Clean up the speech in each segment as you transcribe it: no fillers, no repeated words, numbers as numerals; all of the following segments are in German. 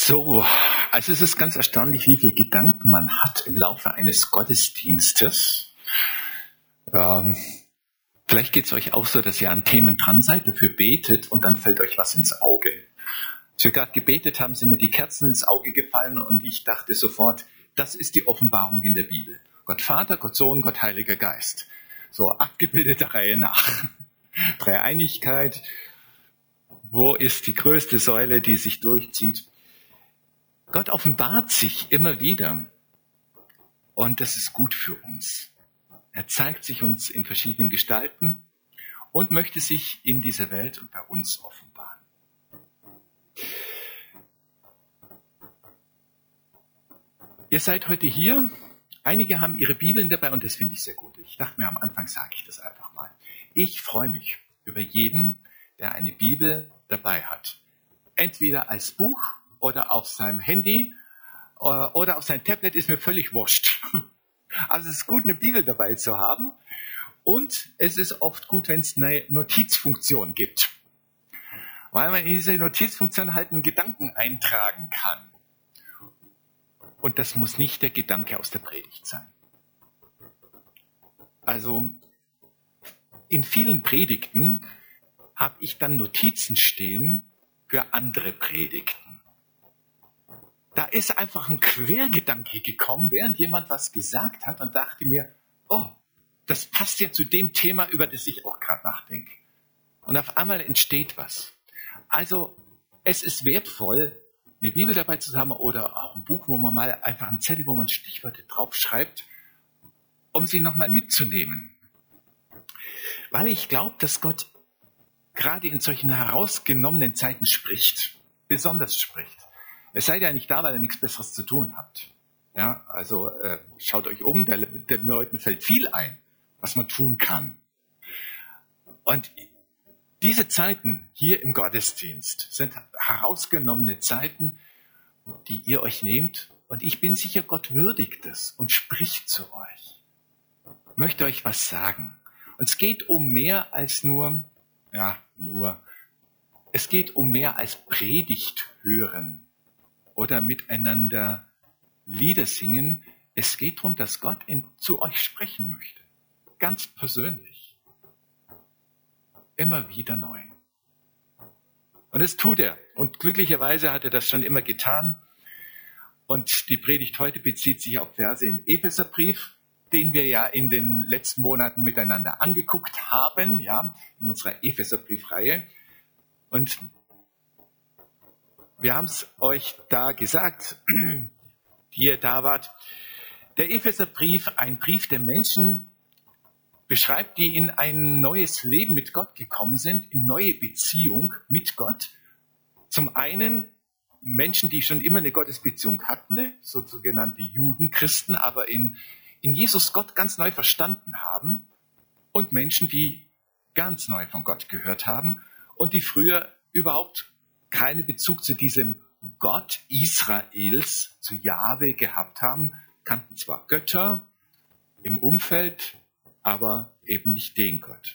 So, also es ist ganz erstaunlich, wie viele Gedanken man hat im Laufe eines Gottesdienstes. Vielleicht geht es euch auch so, dass ihr an Themen dran seid, dafür betet und dann fällt euch was ins Auge. Als wir gerade gebetet haben, sind mir die Kerzen ins Auge gefallen und ich dachte sofort, das ist die Offenbarung in der Bibel. Gott Vater, Gott Sohn, Gott Heiliger Geist. So abgebildet der Reihe nach. Dreieinigkeit. Wo ist die größte Säule, die sich durchzieht? Gott offenbart sich immer wieder und das ist gut für uns. Er zeigt sich uns in verschiedenen Gestalten und möchte sich in dieser Welt und bei uns offenbaren. Ihr seid heute hier. Einige haben ihre Bibeln dabei und das finde ich sehr gut. Ich dachte mir, am Anfang sage ich das einfach mal. Ich freue mich über jeden, der eine Bibel dabei hat. Entweder als Buch oder auf seinem Handy oder auf seinem Tablet, ist mir völlig wurscht. Also es ist gut, eine Bibel dabei zu haben. Und es ist oft gut, wenn es eine Notizfunktion gibt. Weil man in diese Notizfunktion halt einen Gedanken eintragen kann. Und das muss nicht der Gedanke aus der Predigt sein. Also in vielen Predigten habe ich dann Notizen stehen für andere Predigten. Da ist einfach ein Quergedanke gekommen, während jemand was gesagt hat und dachte mir, oh, das passt ja zu dem Thema, über das ich auch gerade nachdenke. Und auf einmal entsteht was. Also es ist wertvoll, eine Bibel dabei zu haben oder auch ein Buch, wo man mal einfach einen Zettel, wo man Stichworte draufschreibt, um sie nochmal mitzunehmen. Weil ich glaube, dass Gott gerade in solchen herausgenommenen Zeiten spricht, besonders spricht. Es seid ja nicht da, weil ihr nichts Besseres zu tun habt. Ja, also schaut euch um, den Leuten fällt viel ein, was man tun kann. Und diese Zeiten hier im Gottesdienst sind herausgenommene Zeiten, die ihr euch nehmt. Und ich bin sicher, Gott würdigt es und spricht zu euch. Ich möchte euch was sagen. Und es geht um mehr als es geht um mehr als Predigt hören oder miteinander Lieder singen. Es geht darum, dass Gott zu euch sprechen möchte. Ganz persönlich. Immer wieder neu. Und das tut er. Und glücklicherweise hat er das schon immer getan. Und die Predigt heute bezieht sich auf Verse im Epheserbrief, den wir ja in den letzten Monaten miteinander angeguckt haben, ja, in unserer Epheserbriefreihe. Und wir haben es euch da gesagt, die ihr da wart. Der Epheserbrief, ein Brief der Menschen, beschreibt, die in ein neues Leben mit Gott gekommen sind, in neue Beziehung mit Gott. Zum einen Menschen, die schon immer eine Gottesbeziehung hatten, sogenannte Judenchristen, aber in Jesus Gott ganz neu verstanden haben. Und Menschen, die ganz neu von Gott gehört haben und die früher überhaupt keinen Bezug zu diesem Gott Israels, zu Jahwe gehabt haben, kannten zwar Götter im Umfeld, aber eben nicht den Gott.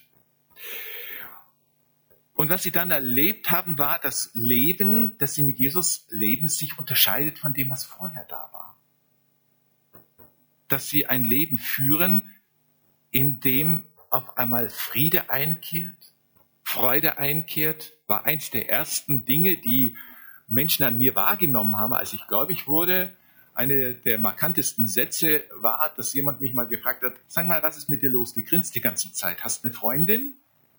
Und was sie dann erlebt haben, war das Leben, das sie mit Jesus leben, sich unterscheidet von dem, was vorher da war. Dass sie ein Leben führen, in dem auf einmal Friede einkehrt, Freude einkehrt, war eins der ersten Dinge, die Menschen an mir wahrgenommen haben, als ich gläubig wurde. Eine der markantesten Sätze war, dass jemand mich mal gefragt hat, sag mal, was ist mit dir los? Du grinst die ganze Zeit. Hast du eine Freundin?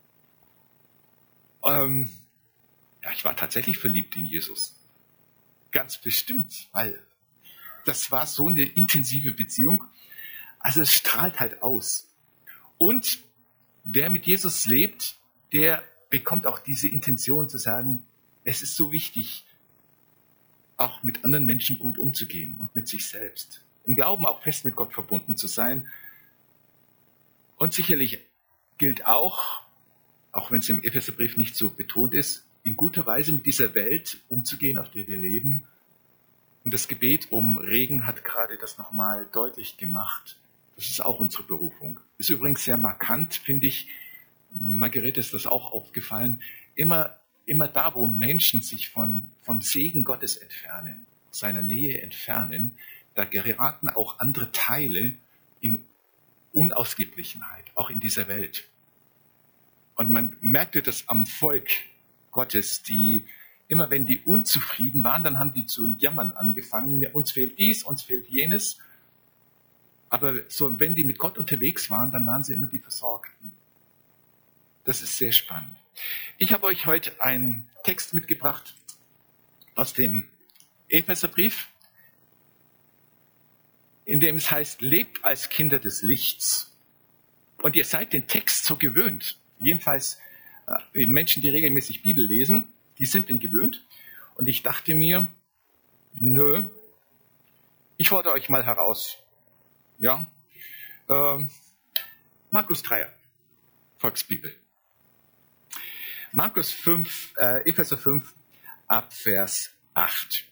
Ich war tatsächlich verliebt in Jesus. Ganz bestimmt, weil das war so eine intensive Beziehung. Also es strahlt halt aus. Und wer mit Jesus lebt, der bekommt auch diese Intention zu sagen, es ist so wichtig, auch mit anderen Menschen gut umzugehen und mit sich selbst. Im Glauben auch fest mit Gott verbunden zu sein. Und sicherlich gilt auch wenn es im Epheserbrief nicht so betont ist, in guter Weise mit dieser Welt umzugehen, auf der wir leben. Und das Gebet um Regen hat gerade das nochmal deutlich gemacht. Das ist auch unsere Berufung. Ist übrigens sehr markant, finde ich. Margarete ist das auch aufgefallen. Immer immer da, wo Menschen sich vom Segen Gottes entfernen, seiner Nähe entfernen, da geraten auch andere Teile in Unausgeglichenheit, auch in dieser Welt. Und man merkte das am Volk Gottes, die immer wenn die unzufrieden waren, dann haben die zu jammern angefangen, uns fehlt dies, uns fehlt jenes. Aber so, wenn die mit Gott unterwegs waren, dann waren sie immer die Versorgten. Das ist sehr spannend. Ich habe euch heute einen Text mitgebracht aus dem Epheserbrief, in dem es heißt, lebt als Kinder des Lichts. Und ihr seid den Text so gewöhnt. Jedenfalls die Menschen, die regelmäßig Bibel lesen, die sind den gewöhnt. Und ich dachte mir, nö, ich fordere euch mal heraus. Ja, Markus 3, Volksbibel. Markus 5, Epheser 5, ab Vers 8.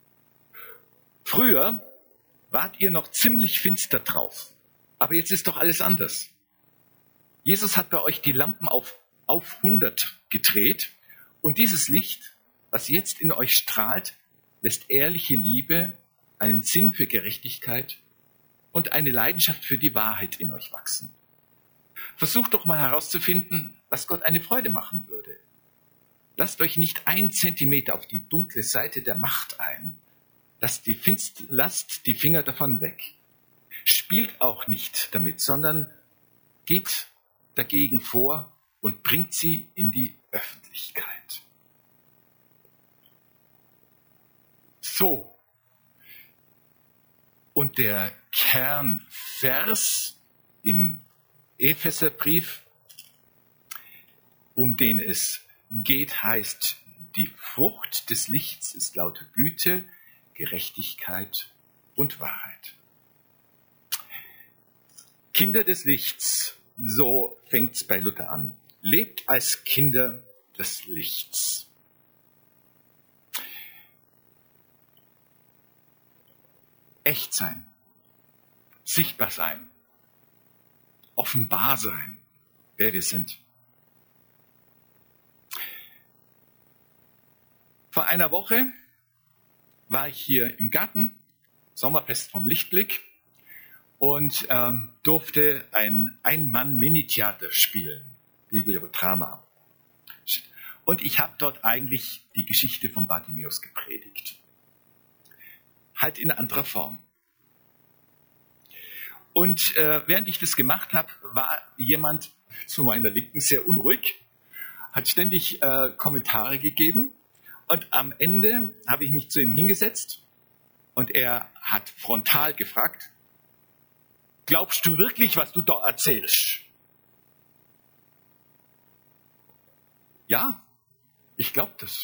Früher wart ihr noch ziemlich finster drauf, aber jetzt ist doch alles anders. Jesus hat bei euch die Lampen auf 100 gedreht und dieses Licht, was jetzt in euch strahlt, lässt ehrliche Liebe, einen Sinn für Gerechtigkeit und eine Leidenschaft für die Wahrheit in euch wachsen. Versucht doch mal herauszufinden, was Gott eine Freude machen würde. Lasst euch nicht 1 Zentimeter auf die dunkle Seite der Macht ein. Lasst die Finger davon weg. Spielt auch nicht damit, sondern geht dagegen vor und bringt sie in die Öffentlichkeit. So. Und der Kernvers im Epheserbrief, um den es geht, heißt, die Frucht des Lichts ist lauter Güte, Gerechtigkeit und Wahrheit. Kinder des Lichts, so fängt's bei Luther an. Lebt als Kinder des Lichts. Echt sein, sichtbar sein, offenbar sein, wer wir sind. Vor einer Woche war ich hier im Garten, Sommerfest vom Lichtblick, und durfte ein Ein-Mann-Mini-Theater spielen, Bibliodrama. Und ich habe dort eigentlich die Geschichte von Bartimäus gepredigt. Halt in anderer Form. Und während ich das gemacht habe, war jemand zu meiner Linken sehr unruhig, hat ständig Kommentare gegeben. Und am Ende habe ich mich zu ihm hingesetzt und er hat frontal gefragt, glaubst du wirklich, was du da erzählst? Ja, ich glaube das.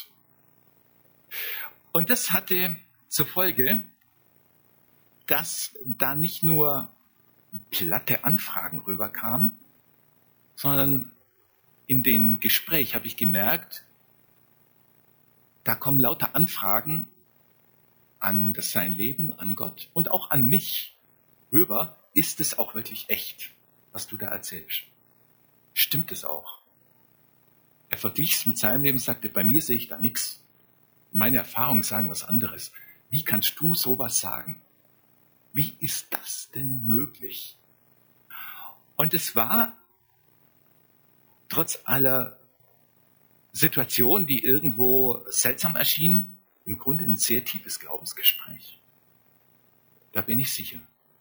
Und das hatte zur Folge, dass da nicht nur platte Anfragen rüberkamen, sondern in dem Gespräch habe ich gemerkt, da kommen lauter Anfragen an sein Leben, an Gott und auch an mich rüber. Ist es auch wirklich echt, was du da erzählst? Stimmt es auch? Er verglich es mit seinem Leben und sagte, bei mir sehe ich da nichts. Meine Erfahrungen sagen was anderes. Wie kannst du sowas sagen? Wie ist das denn möglich? Und es war trotz aller Situationen, die irgendwo seltsam erschienen, im Grunde ein sehr tiefes Glaubensgespräch. Da bin ich sicher.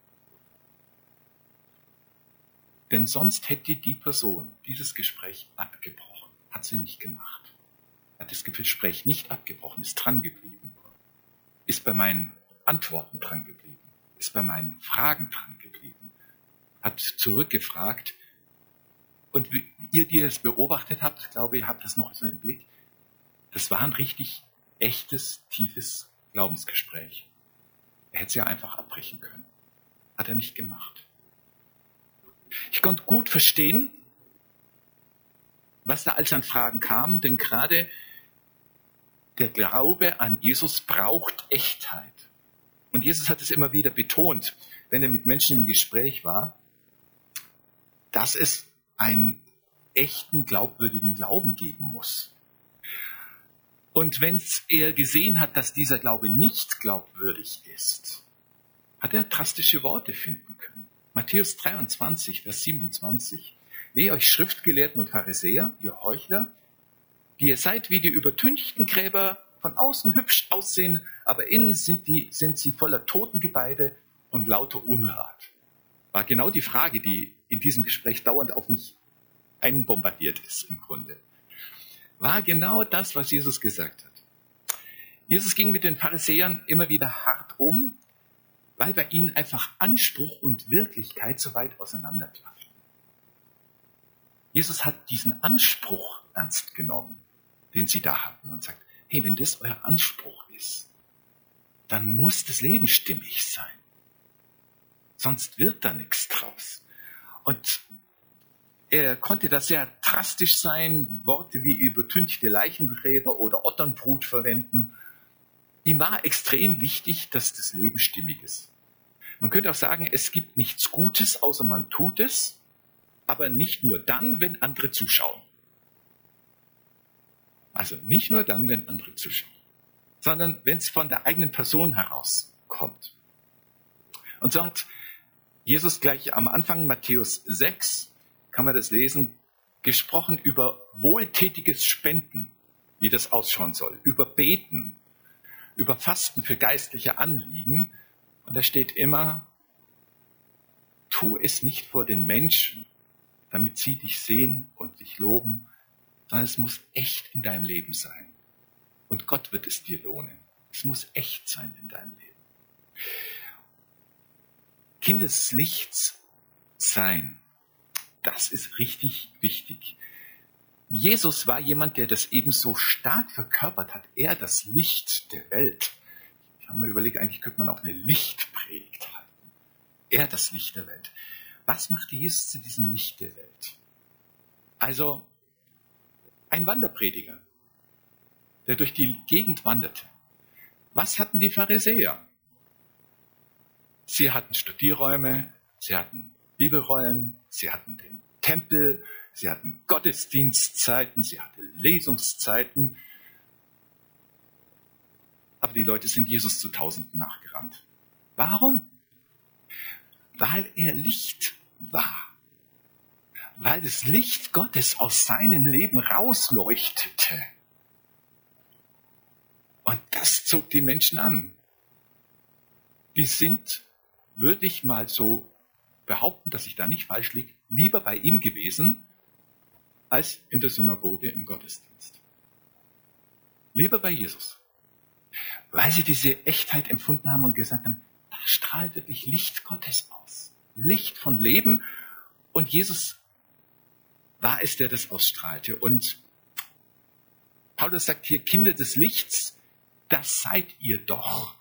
Denn sonst hätte die Person dieses Gespräch abgebrochen. Hat sie nicht gemacht. Hat das Gespräch nicht abgebrochen, ist dran geblieben. Ist bei meinen Antworten dran geblieben. Ist bei meinen Fragen dran geblieben. Hat zurückgefragt. Und ihr, die es beobachtet habt, glaube ich, habt das noch so im Blick. Das war ein richtig echtes, tiefes Glaubensgespräch. Er hätte es ja einfach abbrechen können. Hat er nicht gemacht. Ich konnte gut verstehen, was da alles an Fragen kam, denn gerade der Glaube an Jesus braucht Echtheit. Und Jesus hat es immer wieder betont, wenn er mit Menschen im Gespräch war, dass es einen echten, glaubwürdigen Glauben geben muss. Und wenn er gesehen hat, dass dieser Glaube nicht glaubwürdig ist, hat er drastische Worte finden können. Matthäus 23, Vers 27. Wehe euch Schriftgelehrten und Pharisäer, ihr Heuchler, die ihr seid wie die übertünchten Gräber, von außen hübsch aussehen, aber innen sind sie voller Totengebeide und lauter Unrat. War genau die Frage, die in diesem Gespräch dauernd auf mich einbombardiert ist im Grunde. War genau das, was Jesus gesagt hat. Jesus ging mit den Pharisäern immer wieder hart um, weil bei ihnen einfach Anspruch und Wirklichkeit so weit auseinanderklaffen. Jesus hat diesen Anspruch ernst genommen, den sie da hatten, und sagt, hey, wenn das euer Anspruch ist, dann muss das Leben stimmig sein. Sonst wird da nichts draus. Und er konnte da sehr drastisch sein, Worte wie übertünchte Leichengräber oder Otternbrut verwenden. Ihm war extrem wichtig, dass das Leben stimmig ist. Man könnte auch sagen, es gibt nichts Gutes, außer man tut es, aber nicht nur dann, wenn andere zuschauen. Also nicht nur dann, wenn andere zuschauen, sondern wenn es von der eigenen Person herauskommt. Und so hat Jesus gleich am Anfang, Matthäus 6, kann man das lesen, gesprochen über wohltätiges Spenden, wie das ausschauen soll, über Beten, über Fasten für geistliche Anliegen. Und da steht immer, tu es nicht vor den Menschen, damit sie dich sehen und dich loben, sondern es muss echt in deinem Leben sein. Und Gott wird es dir lohnen. Es muss echt sein in deinem Leben. Kinder des Lichts sein, das ist richtig wichtig. Jesus war jemand, der das ebenso stark verkörpert hat. Er, das Licht der Welt. Ich habe mir überlegt, eigentlich könnte man auch eine Lichtpredigt halten. Er, das Licht der Welt. Was machte Jesus zu diesem Licht der Welt? Also ein Wanderprediger, der durch die Gegend wanderte. Was hatten die Pharisäer? Sie hatten Studierräume, sie hatten Bibelrollen, sie hatten den Tempel, sie hatten Gottesdienstzeiten, sie hatten Lesungszeiten. Aber die Leute sind Jesus zu Tausenden nachgerannt. Warum? Weil er Licht war. Weil das Licht Gottes aus seinem Leben rausleuchtete. Und das zog die Menschen an. Die sind, würde ich mal so behaupten, dass ich da nicht falsch liege, lieber bei ihm gewesen, als in der Synagoge im Gottesdienst. Lieber bei Jesus. Weil sie diese Echtheit empfunden haben und gesagt haben, da strahlt wirklich Licht Gottes aus. Licht von Leben. Und Jesus war es, der das ausstrahlte. Und Paulus sagt hier, Kinder des Lichts, das seid ihr doch.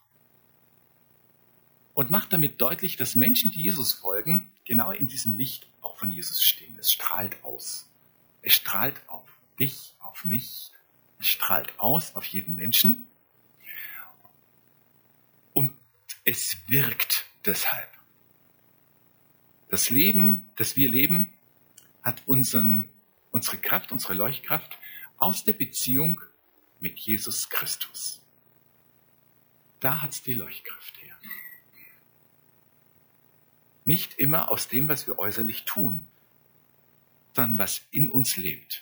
Und macht damit deutlich, dass Menschen, die Jesus folgen, genau in diesem Licht auch von Jesus stehen. Es strahlt aus. Es strahlt auf dich, auf mich. Es strahlt aus auf jeden Menschen. Und es wirkt deshalb. Das Leben, das wir leben, hat unsere Kraft, unsere Leuchtkraft aus der Beziehung mit Jesus Christus. Da hat es die Leuchtkraft her. Nicht immer aus dem, was wir äußerlich tun, sondern was in uns lebt.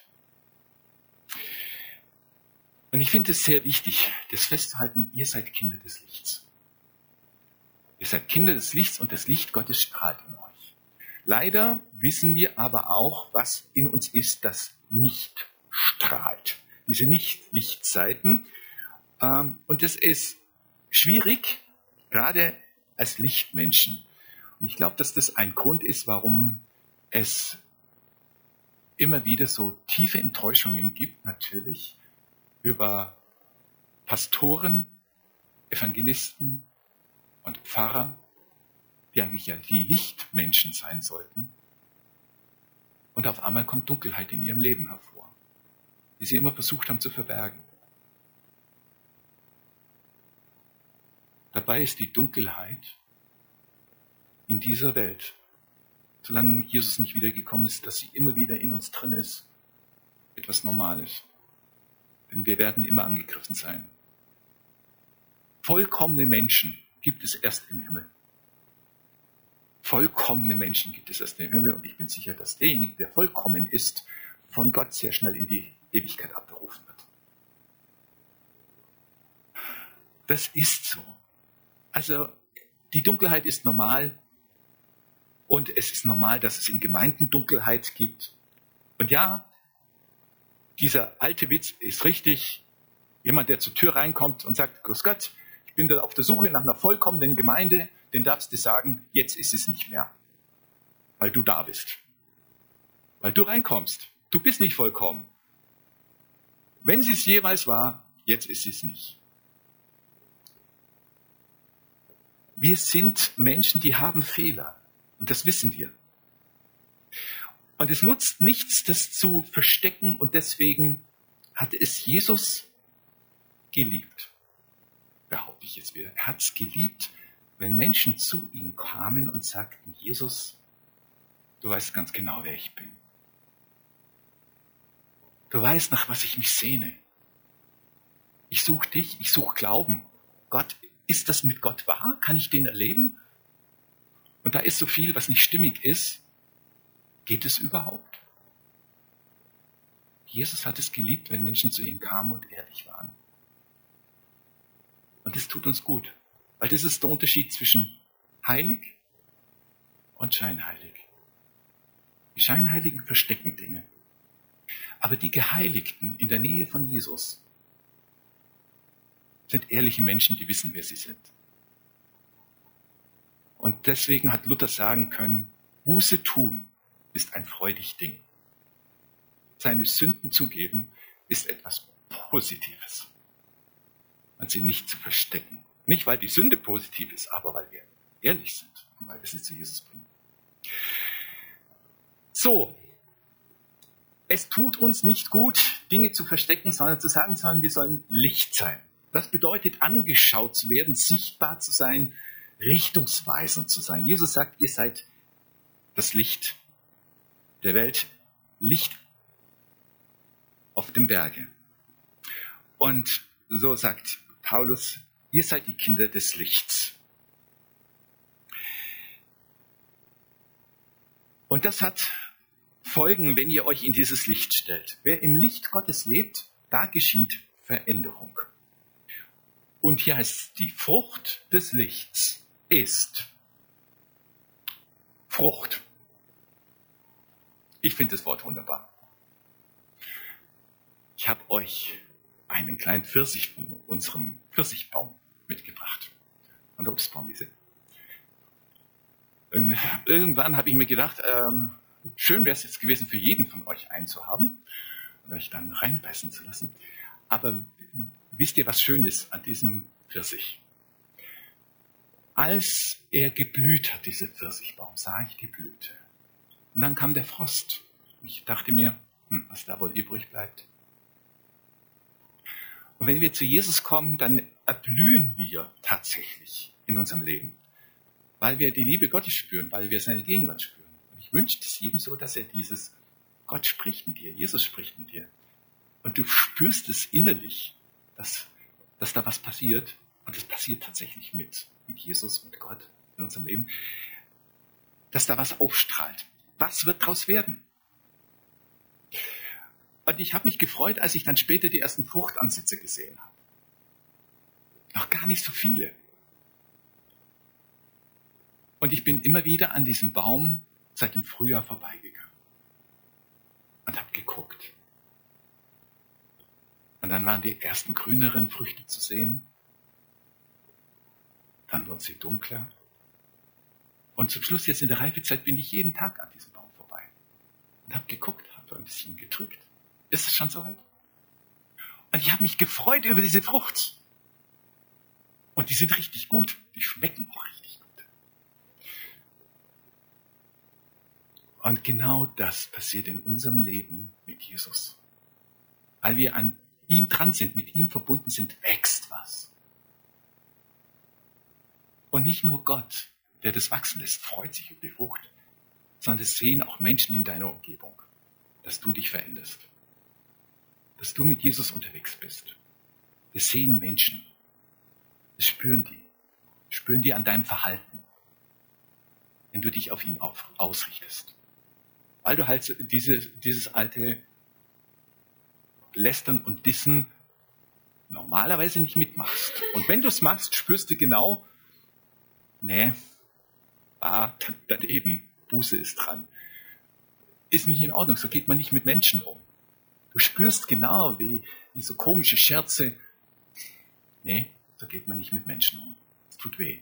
Und ich finde es sehr wichtig, das festzuhalten, ihr seid Kinder des Lichts. Ihr seid Kinder des Lichts und das Licht Gottes strahlt in euch. Leider wissen wir aber auch, was in uns ist, das nicht strahlt. Diese Nicht-Lichtseiten. Und das ist schwierig, gerade als Lichtmenschen. Und ich glaube, dass das ein Grund ist, warum es immer wieder so tiefe Enttäuschungen gibt, natürlich, über Pastoren, Evangelisten und Pfarrer, die eigentlich ja die Lichtmenschen sein sollten. Und auf einmal kommt Dunkelheit in ihrem Leben hervor, die sie immer versucht haben zu verbergen. Dabei ist die Dunkelheit in dieser Welt, solange Jesus nicht wiedergekommen ist, dass sie immer wieder in uns drin ist, etwas Normales. Denn wir werden immer angegriffen sein. Vollkommene Menschen gibt es erst im Himmel. Vollkommene Menschen gibt es erst im Himmel. Und ich bin sicher, dass derjenige, der vollkommen ist, von Gott sehr schnell in die Ewigkeit abberufen wird. Das ist so. Also die Dunkelheit ist normal. Und es ist normal, dass es in Gemeinden Dunkelheit gibt. Und ja, dieser alte Witz ist richtig. Jemand, der zur Tür reinkommt und sagt, Grüß Gott, ich bin da auf der Suche nach einer vollkommenen Gemeinde, den darfst du sagen, jetzt ist es nicht mehr. Weil du da bist. Weil du reinkommst. Du bist nicht vollkommen. Wenn sie es jeweils war, jetzt ist sie es nicht. Wir sind Menschen, die haben Fehler. Und das wissen wir. Und es nutzt nichts, das zu verstecken. Und deswegen hat es Jesus geliebt. Behaupte ich jetzt wieder. Er hat es geliebt, wenn Menschen zu ihm kamen und sagten, Jesus, du weißt ganz genau, wer ich bin. Du weißt, nach was ich mich sehne. Ich suche dich, ich suche Glauben. Gott, ist das mit Gott wahr? Kann ich den erleben? Und da ist so viel, was nicht stimmig ist. Geht es überhaupt? Jesus hat es geliebt, wenn Menschen zu ihm kamen und ehrlich waren. Und das tut uns gut. Weil das ist der Unterschied zwischen heilig und scheinheilig. Die Scheinheiligen verstecken Dinge. Aber die Geheiligten in der Nähe von Jesus sind ehrliche Menschen, die wissen, wer sie sind. Und deswegen hat Luther sagen können, Buße tun ist ein freudig Ding. Seine Sünden zugeben ist etwas Positives. Und sie nicht zu verstecken. Nicht, weil die Sünde positiv ist, aber weil wir ehrlich sind und weil wir sie zu Jesus bringen. So, es tut uns nicht gut, Dinge zu verstecken, sondern zu sagen, sondern wir sollen Licht sein. Das bedeutet, angeschaut zu werden, sichtbar zu sein, richtungsweisend zu sein. Jesus sagt, ihr seid das Licht der Welt, Licht auf dem Berge. Und so sagt Paulus, ihr seid die Kinder des Lichts. Und das hat Folgen, wenn ihr euch in dieses Licht stellt. Wer im Licht Gottes lebt, da geschieht Veränderung. Und hier heißt es, die Frucht des Lichts ist Frucht. Ich finde das Wort wunderbar. Ich habe euch einen kleinen Pfirsich von unserem Pfirsichbaum mitgebracht. Von der Obstbaumwiese. Irgendwann habe ich mir gedacht, schön wäre es jetzt gewesen, für jeden von euch einen zu haben und euch dann reinbeißen zu lassen. Aber wisst ihr, was schön ist an diesem Pfirsich? Als er geblüht hat, dieser Pfirsichbaum, sah ich die Blüte. Und dann kam der Frost. Ich dachte mir, was da wohl übrig bleibt. Und wenn wir zu Jesus kommen, dann erblühen wir tatsächlich in unserem Leben. Weil wir die Liebe Gottes spüren, weil wir seine Gegenwart spüren. Und ich wünsche es jedem so, dass er dieses, Gott spricht mit dir, Jesus spricht mit dir. Und du spürst es innerlich, dass da was passiert. Und es passiert tatsächlich mit Jesus, mit Gott in unserem Leben. Dass da was aufstrahlt. Was wird daraus werden? Und ich habe mich gefreut, als ich dann später die ersten Fruchtansätze gesehen habe. Noch gar nicht so viele. Und ich bin immer wieder an diesem Baum seit dem Frühjahr vorbeigegangen. Und habe geguckt. Und dann waren die ersten grüneren Früchte zu sehen. Dann wurden sie dunkler. Und zum Schluss, jetzt in der Reifezeit, bin ich jeden Tag an diesem Baum vorbei. Und habe geguckt, habe ein bisschen gedrückt. Ist es schon soweit? Und ich habe mich gefreut über diese Frucht. Und die sind richtig gut. Die schmecken auch richtig gut. Und genau das passiert in unserem Leben mit Jesus. Weil wir an ihm dran sind, mit ihm verbunden sind, wächst was. Und nicht nur Gott, der das wachsen lässt, freut sich über die Frucht, sondern es sehen auch Menschen in deiner Umgebung, dass du dich veränderst. dass du mit Jesus unterwegs bist. Das sehen Menschen. Das spüren die. Spüren die an deinem Verhalten, wenn du dich auf ihn ausrichtest. Weil du halt dieses alte Lästern und Dissen normalerweise nicht mitmachst. Und wenn du es machst, spürst du genau, daneben, Buße ist dran. Ist nicht in Ordnung, so geht man nicht mit Menschen um. Du spürst genau, wie so komische Scherze. So geht man nicht mit Menschen um. Es tut weh.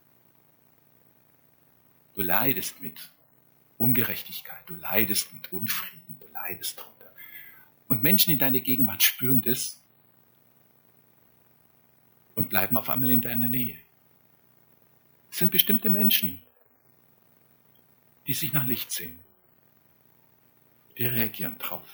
Du leidest mit Ungerechtigkeit, du leidest mit Unfrieden, du leidest drunter. Und Menschen in deiner Gegenwart spüren das und bleiben auf einmal in deiner Nähe. Es sind bestimmte Menschen, die sich nach Licht sehen. Die reagieren drauf.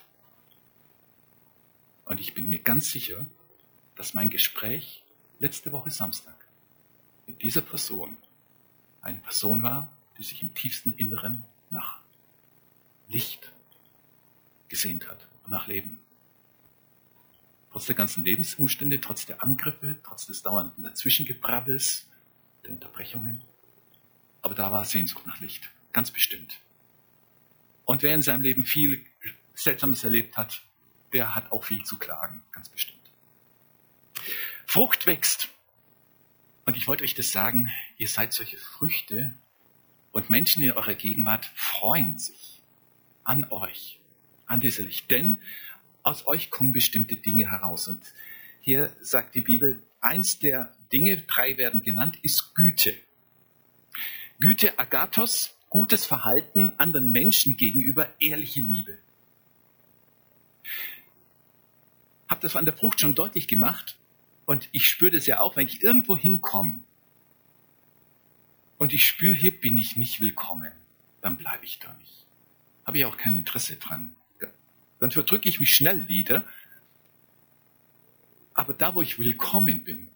Und ich bin mir ganz sicher, dass mein Gespräch letzte Woche Samstag mit dieser Person eine Person war, die sich im tiefsten Inneren nach Licht gesehnt hat und nach Leben. Trotz der ganzen Lebensumstände, trotz der Angriffe, trotz des dauernden Dazwischengebrabbels, der Unterbrechungen. Aber da war Sehnsucht nach Licht, ganz bestimmt. Und wer in seinem Leben viel Seltsames erlebt hat, der hat auch viel zu klagen, ganz bestimmt. Frucht wächst. Und ich wollte euch das sagen, ihr seid solche Früchte und Menschen in eurer Gegenwart freuen sich an euch, an dieser Licht. Denn aus euch kommen bestimmte Dinge heraus. Und hier sagt die Bibel, eins der Dinge, 3 werden genannt, ist Güte. Güte, Agathos, gutes Verhalten anderen Menschen gegenüber, ehrliche Liebe. Hab das an der Frucht schon deutlich gemacht und ich spüre das ja auch, wenn ich irgendwo hinkomme und ich spüre, hier bin ich nicht willkommen, dann bleibe ich da nicht. Habe ich auch kein Interesse dran. Dann verdrücke ich mich schnell wieder. Aber da, wo ich willkommen bin,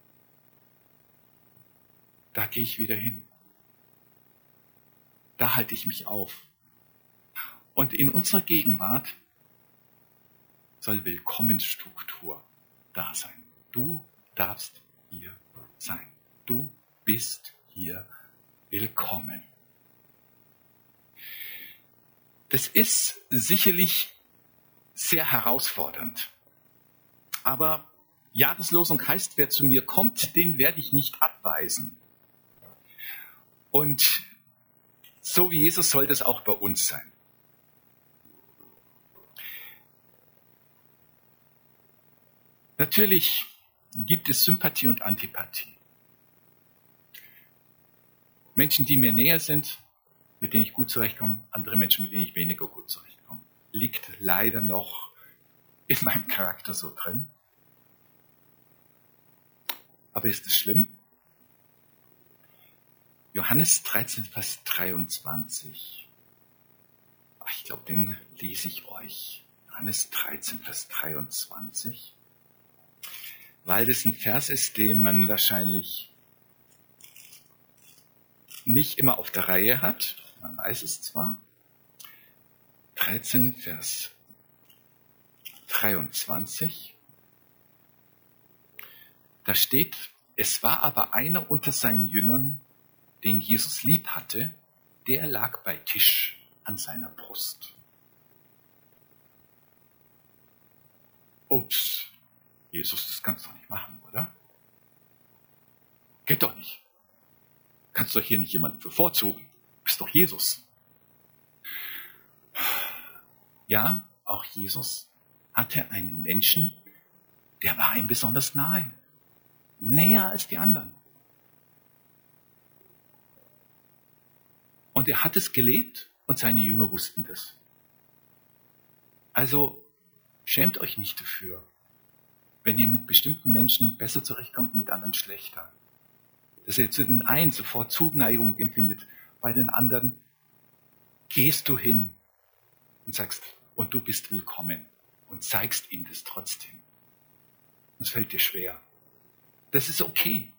da gehe ich wieder hin. Da halte ich mich auf. Und in unserer Gegenwart soll Willkommensstruktur da sein. Du darfst hier sein. Du bist hier willkommen. Das ist sicherlich sehr herausfordernd. Aber Jahreslosung heißt, wer zu mir kommt, den werde ich nicht abweisen. Und so wie Jesus soll das auch bei uns sein. Natürlich gibt es Sympathie und Antipathie. Menschen, die mir näher sind, mit denen ich gut zurechtkomme, andere Menschen, mit denen ich weniger gut zurechtkomme. Liegt leider noch in meinem Charakter so drin. Aber ist es schlimm? Johannes 13, Vers 23. Ich glaube, den lese ich euch. Johannes 13, Vers 23. Weil das ein Vers ist, den man wahrscheinlich nicht immer auf der Reihe hat. Man weiß es zwar. 13, Vers 23. Da steht, es war aber einer unter seinen Jüngern, den Jesus lieb hatte, der lag bei Tisch an seiner Brust. Ups, Jesus, das kannst du doch nicht machen, oder? Geht doch nicht. Kannst doch hier nicht jemanden bevorzugen. Bist doch Jesus. Ja, auch Jesus hatte einen Menschen, der war ihm besonders nahe. Näher als die anderen. Und er hat es gelebt und seine Jünger wussten das. Also schämt euch nicht dafür, wenn ihr mit bestimmten Menschen besser zurechtkommt, mit anderen schlechter. Dass ihr zu den einen sofort Zuneigung empfindet, bei den anderen gehst du hin und sagst, und du bist willkommen und zeigst ihm das trotzdem. Das fällt dir schwer. Das ist okay.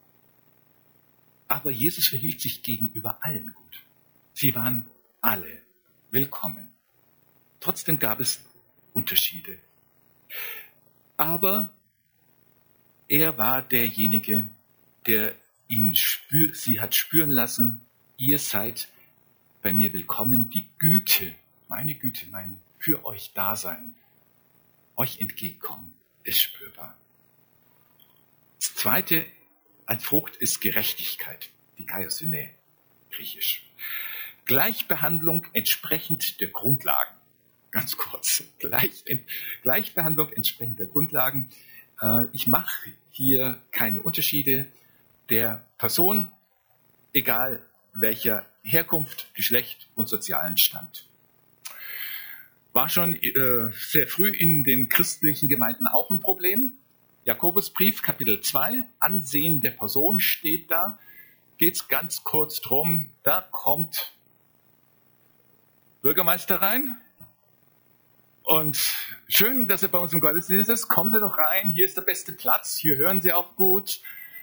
Aber Jesus verhielt sich gegenüber allen gut. Sie waren alle willkommen. Trotzdem gab es Unterschiede. Aber er war derjenige, der sie hat spüren lassen, ihr seid bei mir willkommen, die Güte, mein für euch Dasein, euch entgegenkommen, ist spürbar. Das zweite, ein Frucht ist Gerechtigkeit, die Kaiosyne, griechisch. Gleichbehandlung entsprechend der Grundlagen. Ganz kurz, Gleichbehandlung entsprechend der Grundlagen. Ich mache hier keine Unterschiede der Person, egal welcher Herkunft, Geschlecht und sozialen Stand. War schon sehr früh in den christlichen Gemeinden auch ein Problem. Jakobusbrief, Kapitel 2, Ansehen der Person steht da. Geht es ganz kurz drum, da kommt Bürgermeister rein. Und schön, dass er bei uns im Gottesdienst ist. Kommen Sie doch rein, hier ist der beste Platz, hier hören Sie auch gut.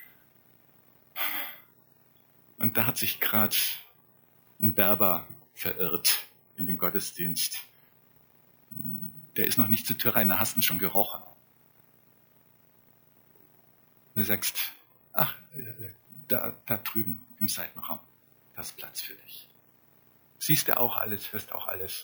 Und da hat sich gerade ein Berber verirrt in den Gottesdienst. Der ist noch nicht zur Tür rein, da hast du ihn schon gerochen. Und du sagst, ach, da drüben im Seitenraum, da ist Platz für dich. Siehst du auch alles, hörst auch alles.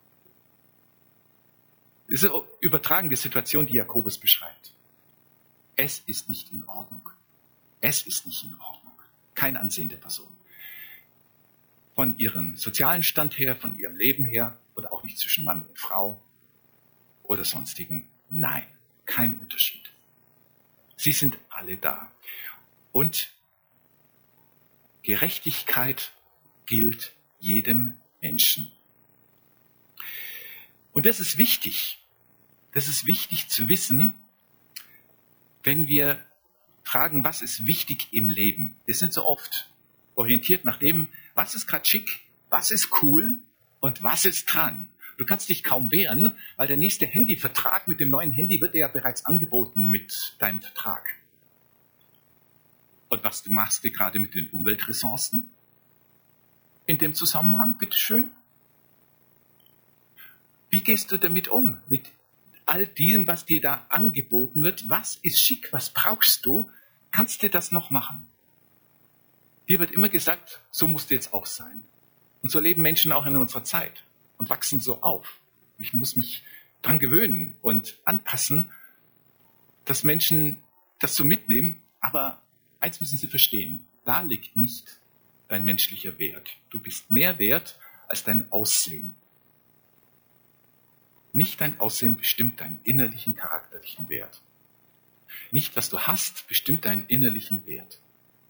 Das ist eine übertragene Situation, die Jakobus beschreibt. Es ist nicht in Ordnung. Es ist nicht in Ordnung. Kein Ansehen der Person. Von ihrem sozialen Stand her, von ihrem Leben her und auch nicht zwischen Mann und Frau oder sonstigen. Nein, kein Unterschied. Sie sind alle da. Und Gerechtigkeit gilt jedem Menschen. Und das ist wichtig. Das ist wichtig zu wissen, wenn wir fragen, was ist wichtig im Leben. Wir sind so oft orientiert nach dem, was ist gerade schick, was ist cool und was ist dran. Du kannst dich kaum wehren, weil der nächste Handyvertrag mit dem neuen Handy wird dir ja bereits angeboten mit deinem Vertrag. Und was machst du gerade mit den Umweltressourcen? In dem Zusammenhang, bitteschön? Wie gehst du damit um? Mit all dem, was dir da angeboten wird? Was ist schick? Was brauchst du? Kannst du das noch machen? Dir wird immer gesagt, so musst du jetzt auch sein. Und so leben Menschen auch in unserer Zeit und wachsen so auf. Ich muss mich dran gewöhnen und anpassen, dass Menschen das so mitnehmen. Aber eins müssen sie verstehen, da liegt nicht dein menschlicher Wert. Du bist mehr wert als dein Aussehen. Nicht dein Aussehen bestimmt deinen innerlichen charakterlichen Wert. Nicht, was du hast, bestimmt deinen innerlichen Wert.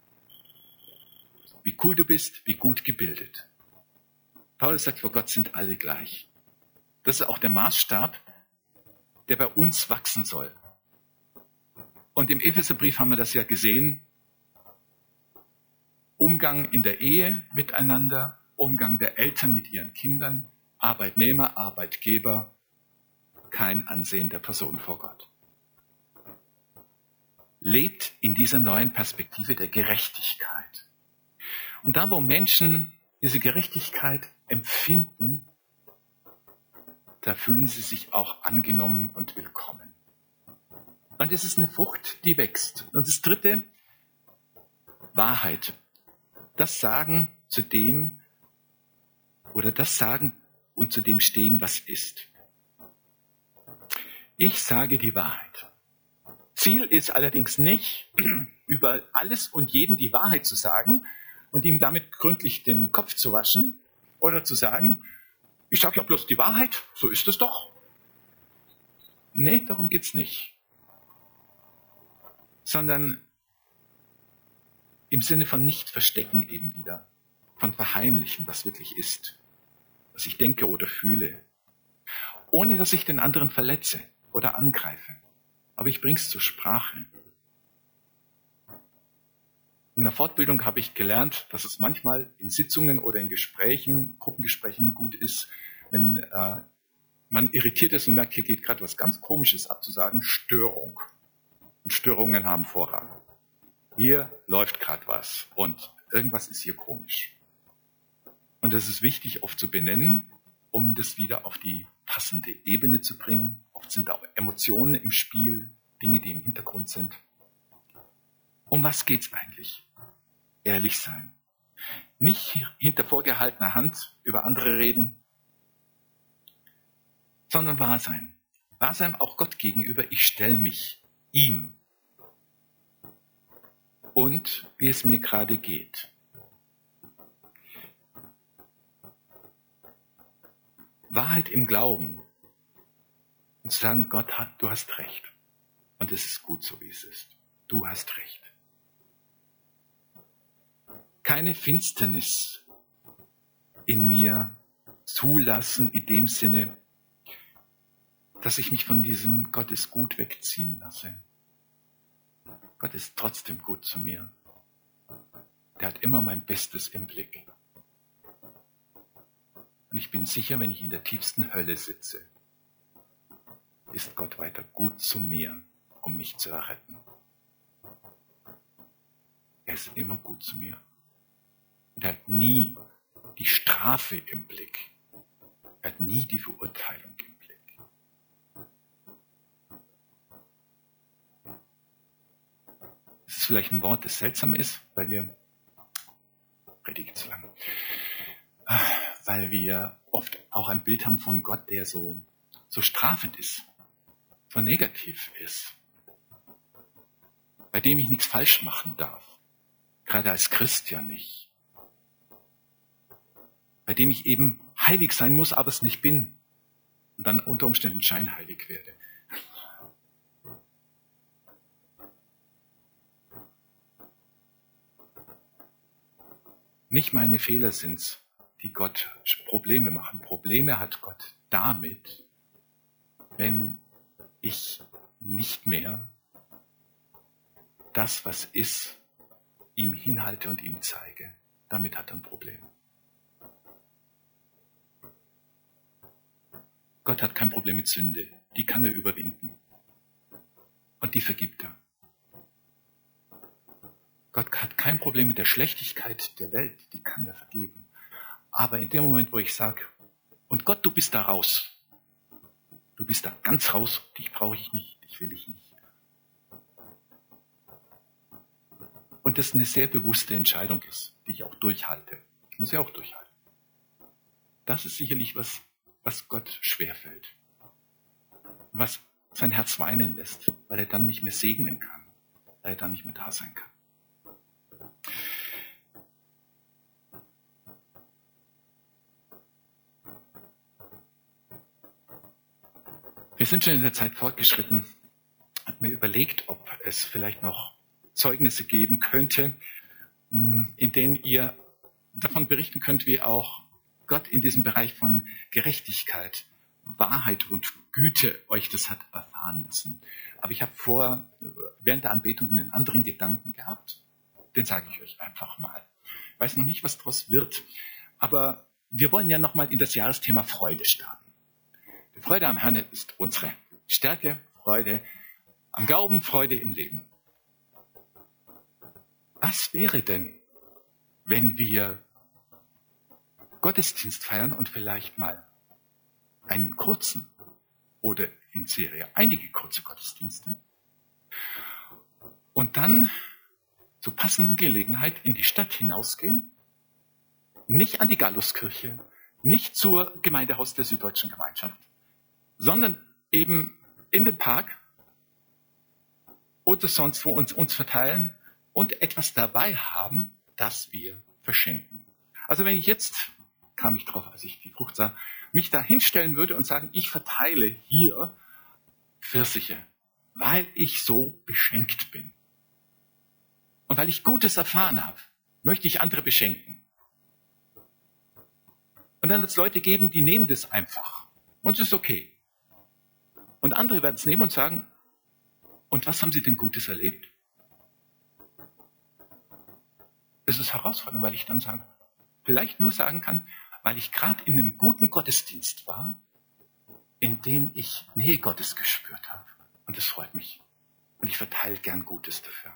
Wie cool du bist, wie gut gebildet. Paulus sagt, vor Gott sind alle gleich. Das ist auch der Maßstab, der bei uns wachsen soll. Und im Epheserbrief haben wir das ja gesehen. Umgang in der Ehe miteinander, Umgang der Eltern mit ihren Kindern, Arbeitnehmer, Arbeitgeber, kein Ansehen der Person vor Gott. Lebt in dieser neuen Perspektive der Gerechtigkeit. Und da, wo Menschen diese Gerechtigkeit empfinden, da fühlen sie sich auch angenommen und willkommen. Und es ist eine Frucht, die wächst. Und das dritte, Wahrheit. Das sagen zu dem, oder das sagen und zu dem stehen, was ist. Ich sage die Wahrheit. Ziel ist allerdings nicht, über alles und jeden die Wahrheit zu sagen und ihm damit gründlich den Kopf zu waschen oder zu sagen, ich sage ja bloß die Wahrheit, so ist es doch. Nee, darum geht's nicht. Sondern im Sinne von nicht verstecken eben wieder, von verheimlichen, was wirklich ist, was ich denke oder fühle, ohne dass ich den anderen verletze oder angreife. Aber ich bring's zur Sprache. In der Fortbildung habe ich gelernt, dass es manchmal in Sitzungen oder in Gesprächen, Gruppengesprächen gut ist, wenn man irritiert ist und merkt, hier geht gerade was ganz Komisches ab, zu sagen, Störung. Und Störungen haben Vorrang. Hier läuft gerade was und irgendwas ist hier komisch. Und das ist wichtig oft zu benennen um das wieder auf die passende Ebene zu bringen. Oft sind da Emotionen im Spiel, Dinge, die im Hintergrund sind. Um was geht's eigentlich? Ehrlich sein. Nicht hinter vorgehaltener Hand über andere reden, sondern wahr sein. Wahr sein auch Gott gegenüber. Ich stelle mich ihm und wie es mir gerade geht. Wahrheit im Glauben. Und zu sagen, Gott, du hast recht. Und es ist gut so, wie es ist. Du hast recht. Keine Finsternis in mir zulassen, in dem Sinne, dass ich mich von diesem Gott ist gut wegziehen lasse. Gott ist trotzdem gut zu mir. Der hat immer mein Bestes im Blick. Und ich bin sicher, wenn ich in der tiefsten Hölle sitze, ist Gott weiter gut zu mir, um mich zu erretten. Er ist immer gut zu mir. Und er hat nie die Strafe im Blick. Er hat nie die Verurteilung im Blick. Es ist vielleicht ein Wort, das seltsam ist, weil wir oft auch ein Bild haben von Gott, der so strafend ist, so negativ ist, bei dem ich nichts falsch machen darf, gerade als Christ ja nicht, bei dem ich eben heilig sein muss, aber es nicht bin und dann unter Umständen scheinheilig werde. Nicht meine Fehler sind's, die Gott Probleme machen. Probleme hat Gott damit, wenn ich nicht mehr das, was ist, ihm hinhalte und ihm zeige. Damit hat er ein Problem. Gott hat kein Problem mit Sünde. Die kann er überwinden. Und die vergibt er. Gott hat kein Problem mit der Schlechtigkeit der Welt. Die kann er vergeben. Aber in dem Moment, wo ich sage, und Gott, du bist da raus. Du bist da ganz raus. Dich brauche ich nicht. Dich will ich nicht. Und das eine sehr bewusste Entscheidung ist, die ich auch durchhalte. Ich muss ja auch durchhalten. Das ist sicherlich was Gott schwerfällt. Was sein Herz weinen lässt, weil er dann nicht mehr segnen kann. Weil er dann nicht mehr da sein kann. Wir sind schon in der Zeit fortgeschritten. Hat mir überlegt, ob es vielleicht noch Zeugnisse geben könnte, in denen ihr davon berichten könnt, wie auch Gott in diesem Bereich von Gerechtigkeit, Wahrheit und Güte euch das hat erfahren lassen. Aber ich habe während der Anbetung einen anderen Gedanken gehabt. Den sage ich euch einfach mal. Ich weiß noch nicht, was daraus wird. Aber wir wollen ja nochmal in das Jahresthema Freude starten. Die Freude am Herrn ist unsere Stärke, Freude am Glauben, Freude im Leben. Was wäre denn, wenn wir Gottesdienst feiern und vielleicht mal einen kurzen oder in Serie einige kurze Gottesdienste und dann zur passenden Gelegenheit in die Stadt hinausgehen, nicht an die Galluskirche, nicht zur Gemeindehaus der Süddeutschen Gemeinschaft, sondern eben in den Park oder sonst wo uns verteilen und etwas dabei haben, das wir verschenken. Also wenn ich jetzt, kam ich drauf, als ich die Frucht sah, mich da hinstellen würde und sagen, ich verteile hier Pfirsiche, weil ich so beschenkt bin. Und weil ich Gutes erfahren habe, möchte ich andere beschenken. Und dann wird es Leute geben, die nehmen das einfach. Und es ist okay. Und andere werden es nehmen und sagen, und was haben sie denn Gutes erlebt? Es ist herausfordernd, weil ich dann vielleicht nur sagen kann, weil ich gerade in einem guten Gottesdienst war, in dem ich Nähe Gottes gespürt habe. Und das freut mich. Und ich verteile gern Gutes dafür.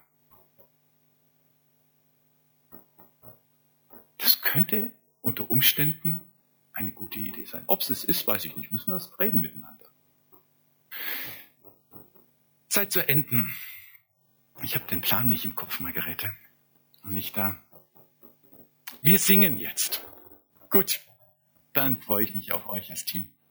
Das könnte unter Umständen eine gute Idee sein. Ob es ist, weiß ich nicht. Müssen wir das reden miteinander. Zeit zu enden. Ich habe den Plan nicht im Kopf, Margarete. Und nicht da. Wir singen jetzt. Gut, dann freue ich mich auf euch als Team.